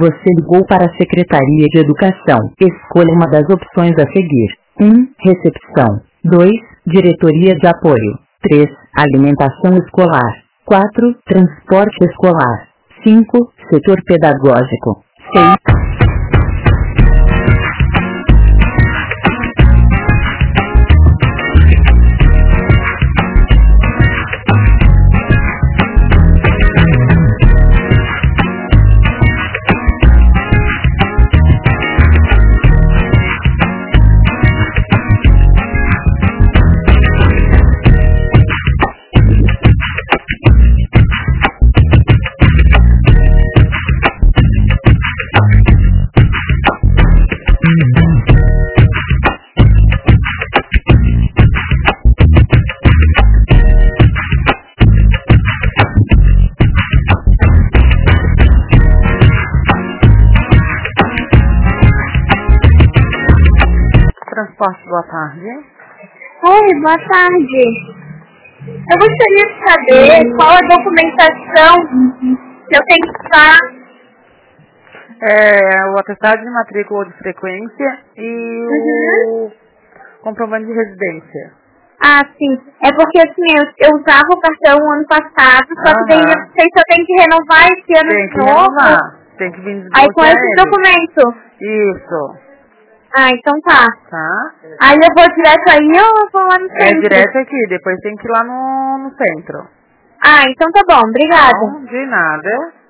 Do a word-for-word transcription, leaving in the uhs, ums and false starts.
Você ligou para a Secretaria de Educação. Escolha uma das opções a seguir. um. Recepção. dois. Diretoria de Apoio. três. Alimentação escolar. quatro. Transporte escolar. cinco. Setor pedagógico. seis. Transporte, boa tarde. Oi, boa tarde. Eu gostaria de saber qual a documentação que eu tenho que usar. É o atestado de matrícula ou de frequência e Uhum. o comprovante de residência. Ah, sim. É porque assim, eu, eu usava o cartão ano passado, só que daí eu Aham. não sei se eu tenho que renovar esse ano Tem de que novo. renovar. Tem que vir Aí com desbloquear esse ele. documento. Isso, Ah, então tá. tá? Aí eu vou direto aí ou eu vou lá no É centro? direto aqui, depois tem que ir lá no, no centro. Ah, então tá bom. Obrigada. Não, de nada.